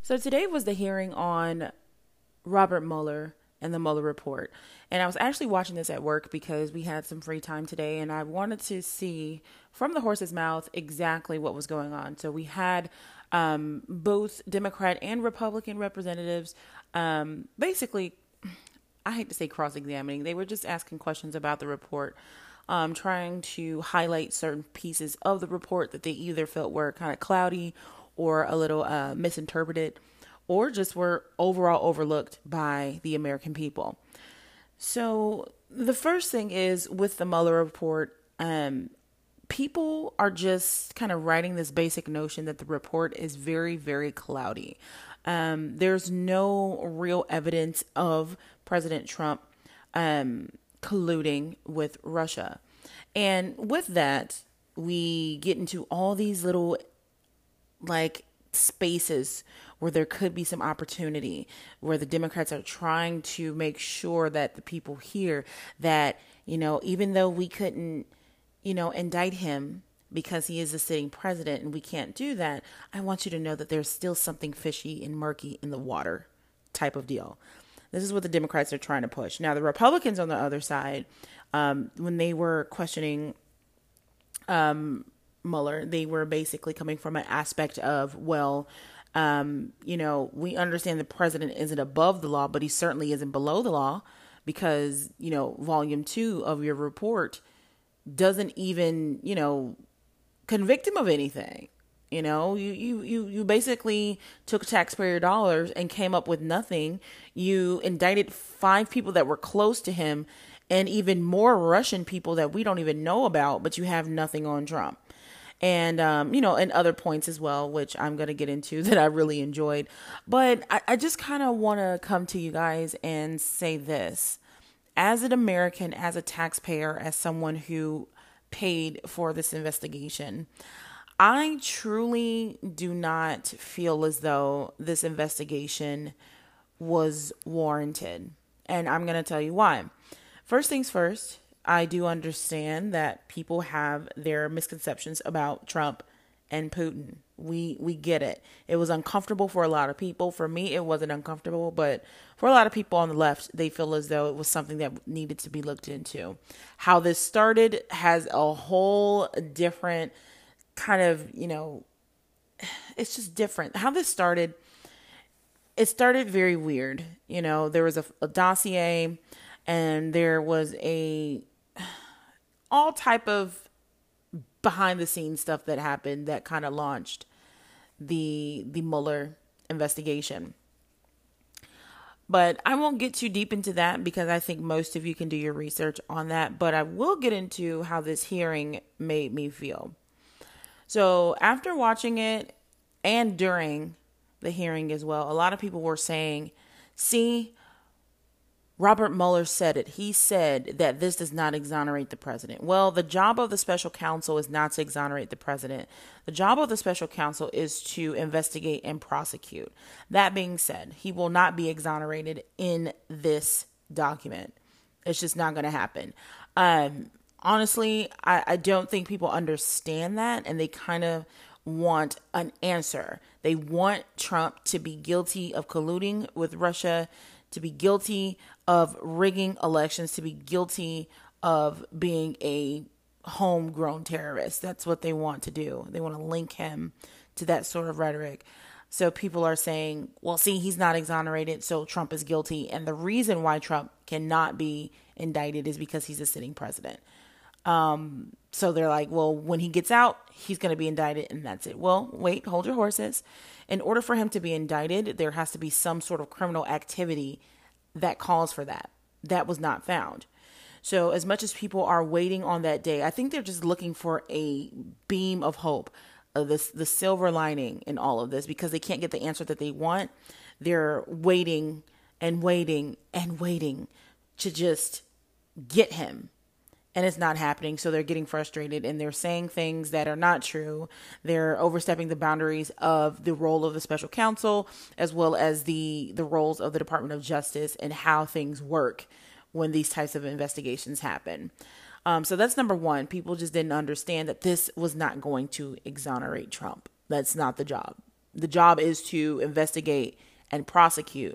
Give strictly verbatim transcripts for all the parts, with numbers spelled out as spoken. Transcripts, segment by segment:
So today was the hearing on Robert Mueller and the Mueller report. And I was actually watching this at work because we had some free time today and I wanted to see from the horse's mouth exactly what was going on. So we had um, both Democrat and Republican representatives um, basically, I hate to say cross-examining, they were just asking questions about the report, um, trying to highlight certain pieces of the report that they either felt were kind of cloudy or a little uh, misinterpreted, or just were overall overlooked by the American people. So the first thing is with the Mueller report, um, people are just kind of writing this basic notion that the report is very, very cloudy. Um, there's no real evidence of President Trump um, colluding with Russia. And with that, we get into all these little like spaces where there could be some opportunity, where the Democrats are trying to make sure that the people hear that, you know, even though we couldn't, you know, indict him because he is a sitting president and we can't do that, I want you to know that there's still something fishy and murky in the water type of deal. This is what the Democrats are trying to push. Now, the Republicans on the other side, um, when they were questioning um, Mueller, they were basically coming from an aspect of, well, um, you know, we understand the president isn't above the law, but he certainly isn't below the law because, you know, volume two of your report doesn't even, you know, convict him of anything. You know, you, you, you, you basically took taxpayer dollars and came up with nothing. You indicted five people that were close to him and even more Russian people that we don't even know about, but you have nothing on Trump. And, um, you know, and other points as well, which I'm going to get into that I really enjoyed. But I, I just kind of want to come to you guys and say this. As an American, as a taxpayer, as someone who paid for this investigation, I truly do not feel as though this investigation was warranted. And I'm going to tell you why. First things first, I do understand that people have their misconceptions about Trump and Putin. We we get it. It was uncomfortable for a lot of people. For me, it wasn't uncomfortable, but for a lot of people on the left, they feel as though it was something that needed to be looked into. How this started has a whole different kind of, you know, it's just different. How this started, it started very weird. You know, there was a, a dossier and there was a all type of behind the scenes stuff that happened that kind of launched the the Mueller investigation. But I won't get too deep into that because I think most of you can do your research on that. But I will get into how this hearing made me feel. So after watching it and during the hearing as well, a lot of people were saying, see, Robert Mueller said it. He said that this does not exonerate the president. Well, the job of the special counsel is not to exonerate the president. The job of the special counsel is to investigate and prosecute. That being said, he will not be exonerated in this document. It's just not going to happen. Um, honestly, I, I don't think people understand that, and they kind of want an answer. They want Trump to be guilty of colluding with Russia, to be guilty of rigging elections, to be guilty of being a homegrown terrorist. That's what they want to do. They want to link him to that sort of rhetoric. So people are saying, well, see, he's not exonerated, so Trump is guilty. And the reason why Trump cannot be indicted is because he's a sitting president. Um, so they're like, well, when he gets out, he's going to be indicted and that's it. Well, wait, hold your horses. In order for him to be indicted, there has to be some sort of criminal activity that calls for that. That was not found. So as much as people are waiting on that day, I think they're just looking for a beam of hope, uh, the, the silver lining in all of this, because they can't get the answer that they want. They're waiting and waiting and waiting to just get him. And it's not happening. So they're getting frustrated and they're saying things that are not true. They're overstepping the boundaries of the role of the special counsel, as well as the, the roles of the Department of Justice and how things work when these types of investigations happen. Um, so that's number one. People just didn't understand that this was not going to exonerate Trump. That's not the job. the job is to investigate and prosecute.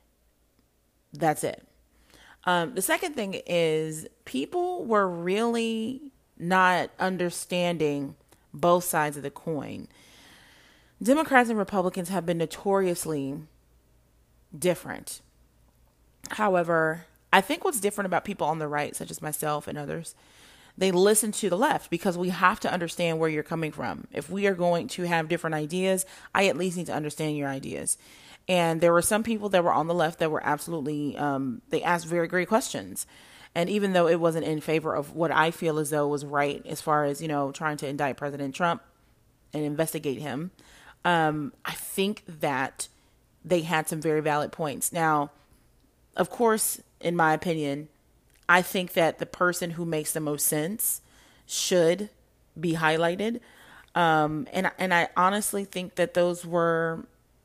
That's it. Um, the second thing is people were really not understanding both sides of the coin. Democrats and Republicans have been notoriously different. However, I think what's different about people on the right, such as myself and others, they listen to the left because we have to understand where you're coming from. If we are going to have different ideas, I at least need to understand your ideas. And there were some people that were on the left that were absolutely, um, they asked very great questions. And even though it wasn't in favor of what I feel as though was right, as far as, you know, trying to indict President Trump and investigate him, um, I think that they had some very valid points. Now, of course, in my opinion, I think that the person who makes the most sense should be highlighted. Um, and, and I honestly think that those were,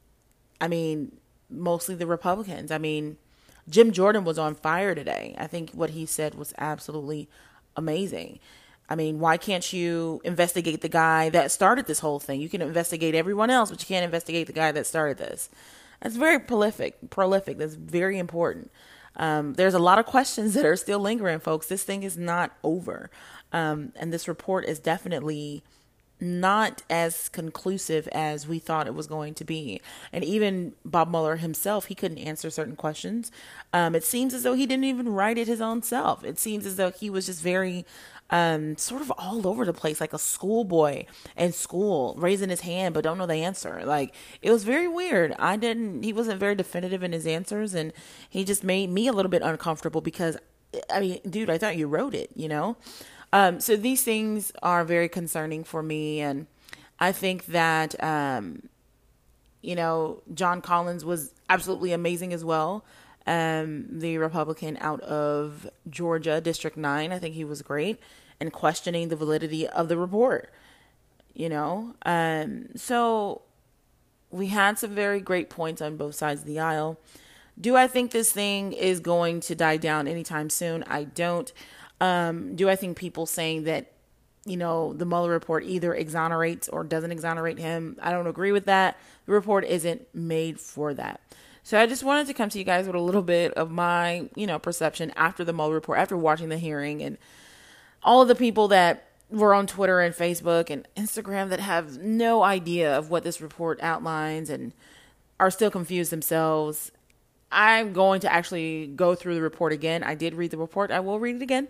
I mean, mostly the Republicans. I mean, Jim Jordan was on fire today. I think what he said was absolutely amazing. I mean, why can't you investigate the guy that started this whole thing? You can investigate everyone else, but you can't investigate the guy that started this. That's very prolific, prolific. That's very important. Um, there's a lot of questions that are still lingering, folks. This thing is not over. Um, and this report is definitely not as conclusive as we thought it was going to be. And even Bob Mueller himself, he couldn't answer certain questions. Um, it seems as though he didn't even write it his own self. It seems as though he was just very um, sort of all over the place, like a schoolboy in school, raising his hand, but don't know the answer. Like, it was very weird. I didn't, he wasn't very definitive in his answers, and he just made me a little bit uncomfortable because, I mean, dude, I thought you wrote it, you know? Um, so these things are very concerning for me. And I think that, um, you know, John Collins was absolutely amazing as well. Um, the Republican out of Georgia, District nine, I think he was great in questioning the validity of the report, you know. Um, so we had some very great points on both sides of the aisle. Do I think this thing is going to die down anytime soon? I don't. Um, do I think people saying that, you know, the Mueller report either exonerates or doesn't exonerate him? I don't agree with that. The report isn't made for that. So I just wanted to come to you guys with a little bit of my, you know, perception after the Mueller report, after watching the hearing, and all of the people that were on Twitter and Facebook and Instagram that have no idea of what this report outlines and are still confused themselves. I'm going to actually go through the report again. I did read the report. I will read it again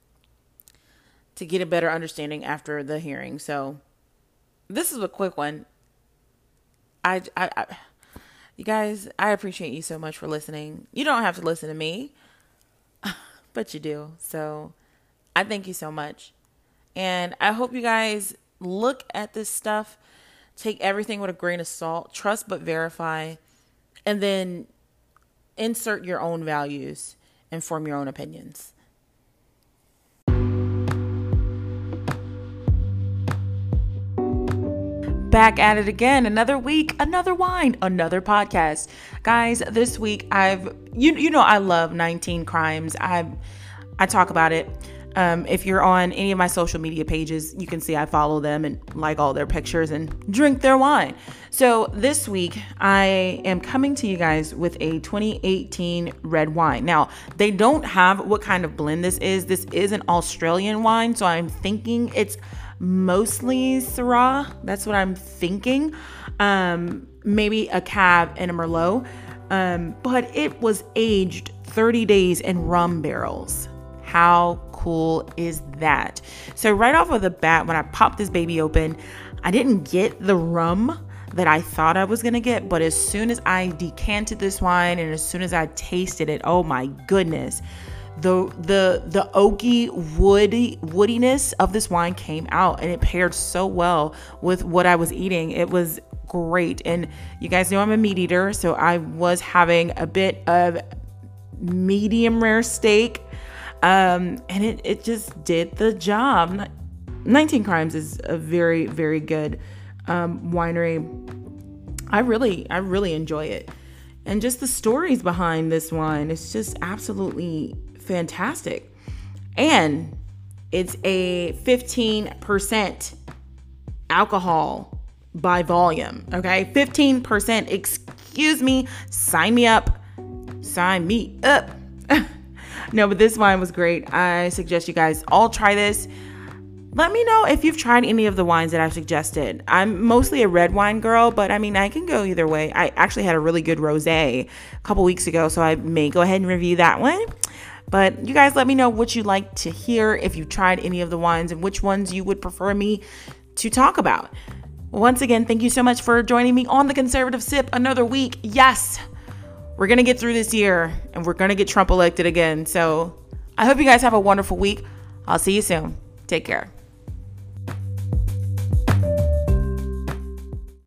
to get a better understanding after the hearing. So this is a quick one. I, I, I, you guys, I appreciate you so much for listening. You don't have to listen to me, but you do. So I thank you so much. And I hope you guys look at this stuff, take everything with a grain of salt, trust but verify, and then insert your own values and form your own opinions. Back at it again, another week, another wine, another podcast. Guys, this week I've, you you know I love nineteen Crimes. I I talk about it. Um, if you're on any of my social media pages, you can see I follow them and like all their pictures and drink their wine. So this week I am coming to you guys with a twenty eighteen red wine. Now, they don't have what kind of blend this is. This is an Australian wine, so I'm thinking it's mostly Syrah. That's what I'm thinking. Um, maybe a Cab and a Merlot. Um, but it was aged thirty days in rum barrels. How cool is that? So right off of the bat, when I popped this baby open, I didn't get the rum that I thought I was going to get. But as soon as I decanted this wine and as soon as I tasted it, oh my goodness. The the the oaky woody woodiness of this wine came out, and it paired so well with what I was eating. It was great. And you guys know I'm a meat eater, so I was having a bit of medium rare steak, um, and it, it just did the job. nineteen Crimes is a very, very good um, winery. I really, I really enjoy it. And just the stories behind this wine, it's just absolutely fantastic. And it's a fifteen percent alcohol by volume. Okay, fifteen percent. Excuse me. Sign me up. Sign me up. No, but this wine was great. I suggest you guys all try this. Let me know if you've tried any of the wines that I've suggested. I'm mostly a red wine girl, but I mean, I can go either way. I actually had a really good rosé a couple weeks ago, so I may go ahead and review that one. But you guys let me know what you'd like to hear, if you've tried any of the wines and which ones you would prefer me to talk about. Once again, thank you so much for joining me on The Conservative Sip another week. Yes, we're going to get through this year and we're going to get Trump elected again. So I hope you guys have a wonderful week. I'll see you soon. Take care.